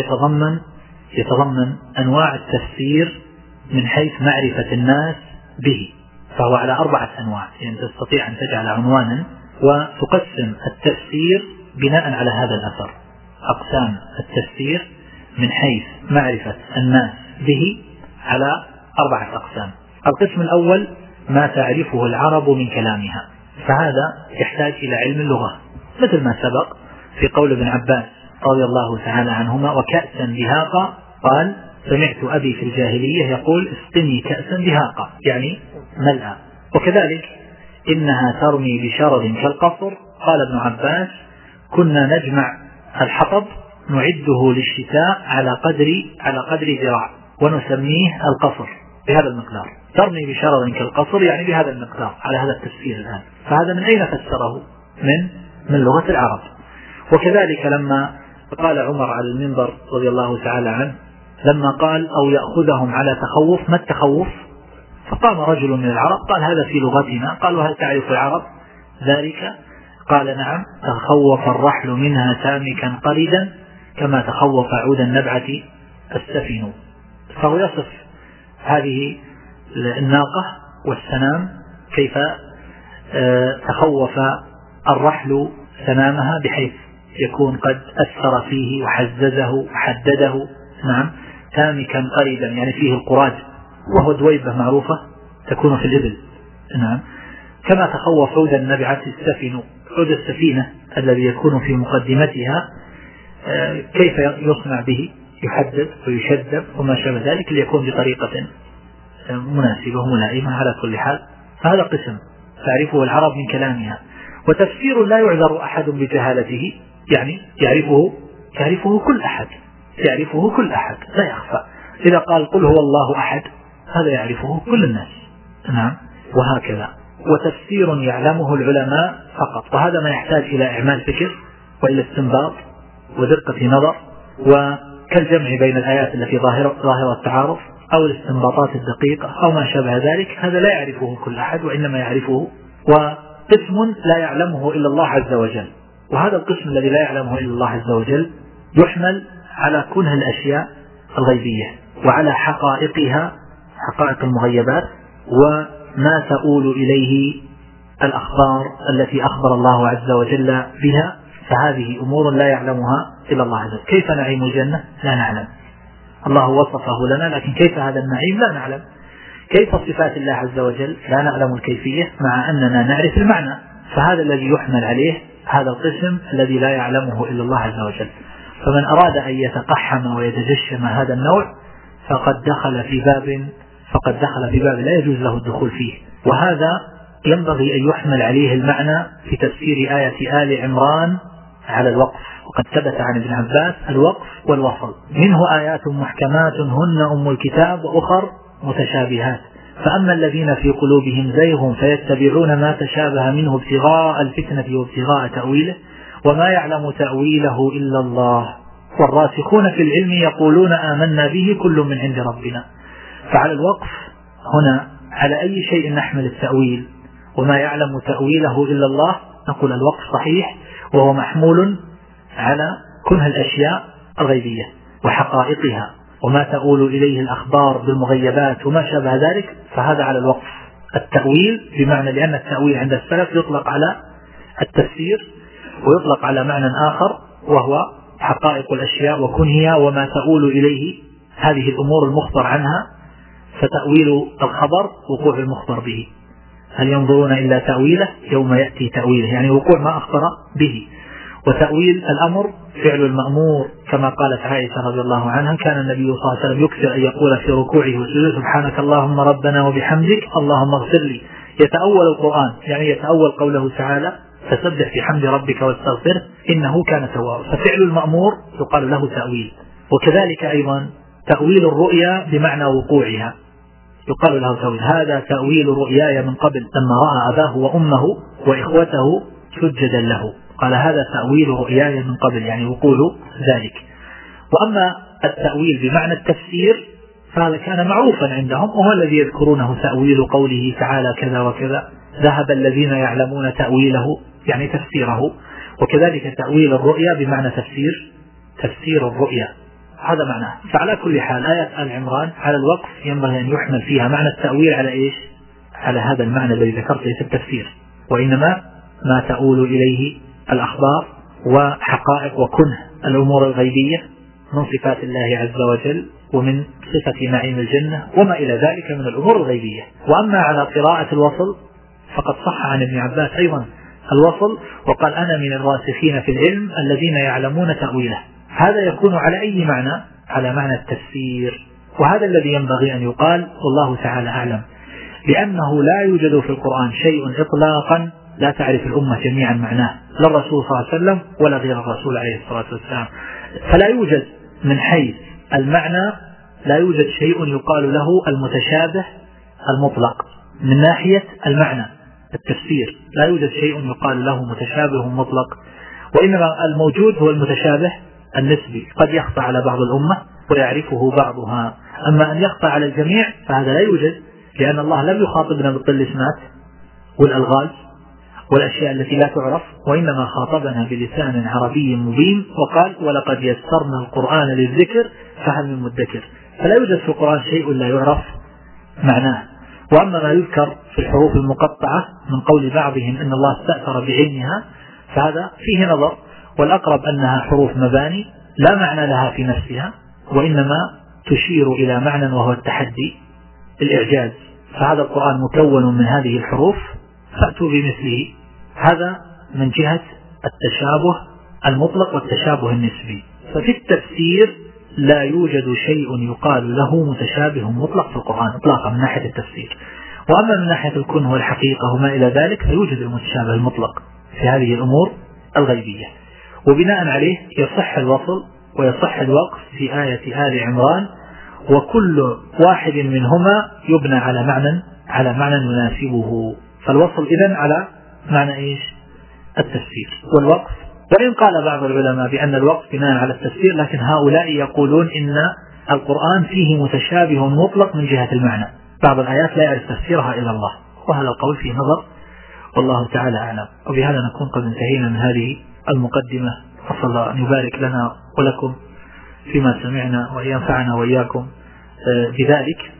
Speaker 2: يتضمن أنواع التفسير من حيث معرفة الناس به، فهو على 4 أنواع، يعني تستطيع أن تجعل عنوانا وتقسم التفسير بناء على هذا الأثر. أقسام التفسير من حيث معرفة الناس به على 4 أقسام. القسم الأول ما تعرفه العرب من كلامها، فهذا يحتاج إلى علم اللغة، مثل ما سبق في قول ابن عباس رضي الله تعالى عنهما وكأسا دهاقا، قال سمعت أبي في الجاهلية يقول اسقني كأسا دهاقا، يعني ملأ. وكذلك إنها ترمي بشرر كالقصر، قال ابن عباس كنا نجمع الحطب نعده للشتاء على قدر ذراع ونسميه القصر بهذا المقدار، ترمي بشرر كالقصر يعني بهذا المقدار، على هذا التفسير الآن. فهذا من أين فسره؟ من لغة العرب. وكذلك لما قال عمر على المنبر رضي الله تعالى عنه لما قال أو يأخذهم على تخوف، ما التخوف؟ فقام رجل من العرب قال هذا في لغتنا، قالوا هل تعرف العرب ذلك؟ قال نعم، تخوف الرحل منها سامكا قردا كما تخوف عود النبعة السفن. فهو يصف هذه الناقة والسنام كيف تخوف الرحل سنامها بحيث يكون قد أثر فيه وحززه وحدده. نعم، سامكا قردا يعني فيه القراد، وهو دويبة معروفة تكون في الإبل. نعم، كما تخوف عود النبعة السفن، عود السفينة الذي يكون في مقدمتها كيف يصنع به، يحدد ويشدد وما شابه ذلك ليكون بطريقة مناسبة وملائمة على كل حال. فهذا قسم تعرفه العرب من كلامها. وتفسير لا يعذر أحد بجهالته، يعني يعرفه كل أحد، لا يخفى. إذا قال قل هو الله أحد هذا يعرفه كل الناس. نعم، وهكذا. وتفسير يعلمه العلماء فقط، وهذا ما يحتاج إلى إعمال فكر وإلى استنباط ودقة نظر، وكالجمع بين الآيات التي ظاهرة التعارف أو الاستنباطات الدقيقة أو ما شابه ذلك. هذا لا يعرفه كل أحد، وإنما يعرفه وقسم لا يعلمه إلا الله عز وجل. وهذا القسم الذي لا يعلمه إلا الله عز وجل يحمل على كنه الأشياء الغيبية وعلى حقائقها، حقائق المغيبات، وما تؤول إليه الأخبار التي أخبر الله عز وجل بها. فهذه أمور لا يعلمها إلا الله عز وجل. كيف نعيم الجنة؟ لا نعلم. الله وصفه لنا، لكن كيف هذا النعيم لا نعلم. كيف صفات الله عز وجل لا نعلم الكيفية، مع أننا نعرف المعنى. فهذا الذي يحمل عليه هذا القسم الذي لا يعلمه إلا الله عز وجل. فمن أراد أن يتقحم ويتجشم هذا النوع فقد دخل في باب لا يجوز له الدخول فيه. وهذا ينبغي أن يحمل عليه المعنى في تفسير آية آل عمران على الوقف. وقد ثبت عن ابن عباس الوقف والوصل: منه آيات محكمات هن أم الكتاب وأخر متشابهات، فأما الذين في قلوبهم زيغ فيتبعون ما تشابه منه ابتغاء الفتنة وابتغاء تأويله وما يعلم تأويله إلا الله والراسخون في العلم يقولون آمنا به كل من عند ربنا. فعلى الوقف هنا على أي شيء نحمل التأويل وما يعلم تأويله إلا الله نقول الوقف صحيح، وهو محمول على كنه الأشياء الغيبية وحقائقها وما تؤول إليه الأخبار بالمغيبات وما شابه ذلك، فهذا على الوقف. التأويل بمعنى، لأن التأويل عند السلف يطلق على التفسير ويطلق على معنى آخر وهو حقائق الأشياء وكنهها وما تؤول إليه هذه الأمور المخبر عنها. فتأويل الخبر وقوع المخبر به، هل ينظرون إلا تأويله يوم يأتي تأويله، يعني وقوع ما أخبر به. وتأويل الأمر فعل المأمور، كما قالت عائشة رضي الله عنها: كان النبي صلى الله عليه وسلم يكثر أن يقول في ركوعه وسجوده: سبحانك اللهم ربنا وبحمدك اللهم اغفر لي. يتأول القرآن، يعني يتأول قوله تعالى: فسبح بحمد ربك واستغفره إنه كان توابا. ففعل المأمور يقال له تأويل. وكذلك أيضا تأويل الرؤيا بمعنى وقوعها يقال له تأويل. هذا تأويل رؤياي من قبل لما رأى أباه وأمه وإخوته سجدا له، قال هذا تأويل رؤياي من قبل، يعني وقوع ذلك. وأما التأويل بمعنى التفسير فهذا كان معروفا عندهم، وهو الذي يذكرونه تأويل قوله تعالى كذا وكذا، ذهب الذين يعلمون تأويله، يعني تفسيره. وكذلك تأويل الرؤيا بمعنى تفسير الرؤيا، هذا معناه. فعلى كل حال آية آل عمران على الوقف ينبغي أن يحمل فيها معنى التأويل على إيش؟ على هذا المعنى الذي ذكرته في التفسير، وإنما ما تؤول إليه الأخبار وحقائق وكنه الأمور الغيبية من صفات الله عز وجل ومن صفة نعيم الجنة وما إلى ذلك من الأمور الغيبية. وأما على قراءة الوصل فقد صح عن ابن عباس أيضا الوصل، وقال: أنا من الراسخين في العلم الذين يعلمون تأويله. هذا يكون على أي معنى؟ على معنى التفسير. وهذا الذي ينبغي أن يقال، والله تعالى أعلم، لأنه لا يوجد في القرآن شيء إطلاقا لا تعرف الأمة جميعا معناه، لا الرسول صلى الله عليه وسلم ولا غير الرسول عليه الصلاة والسلام. فلا يوجد من حيث المعنى لا يوجد شيء يقال له المتشابه المطلق. من ناحية المعنى التفسير لا يوجد شيء يقال له متشابه مطلق، وإنما الموجود هو المتشابه النسبي، قد يخفى على بعض الأمة ويعرفه بعضها. أما أن يخفى على الجميع فهذا لا يوجد، لأن الله لم يخاطبنا بالطلسمات والألغاز والأشياء التي لا تعرف، وإنما خاطبنا بلسان عربي مبين، وقال: ولقد يسرنا القرآن للذكر فهل من مدكر. فلا يوجد في القرآن شيء لا يعرف معناه. وأما ما يذكر في الحروف المقطعة من قول بعضهم إن الله استأثر بعلمها فهذا فيه نظر، والأقرب أنها حروف مباني لا معنى لها في نفسها، وإنما تشير إلى معنى وهو التحدي، الإعجاز. فهذا القرآن مكون من هذه الحروف فأتوا بمثله. هذا من جهة التشابه المطلق والتشابه النسبي. ففي التفسير لا يوجد شيء يقال له متشابه مطلق في القرآن إطلاقا من ناحية التفسير. وأما من ناحية الكون والحقيقة وما إلى ذلك فيوجد المتشابه المطلق في هذه الأمور الغيبية. وبناء عليه يصح الوصل ويصح الوقف في آية آل عمران، وكل واحد منهما يبنى على معنى يناسبه. فالوصل إذن على معنى إيش؟ التفسير، والوقف وإن قال بعض العلماء بأن الوقف بناء على التفسير، لكن هؤلاء يقولون إن القرآن فيه متشابه مطلق من جهة المعنى، بعض الآيات لا يعرف تفسيرها إلا الله، وهذا القول فيه نظر والله تعالى أعلم. وبهذا نكون قد انتهينا من هذه المقدمة، أسأل الله أن يبارك لنا ولكم فيما سمعنا وأن ينفعنا وإياكم بذلك.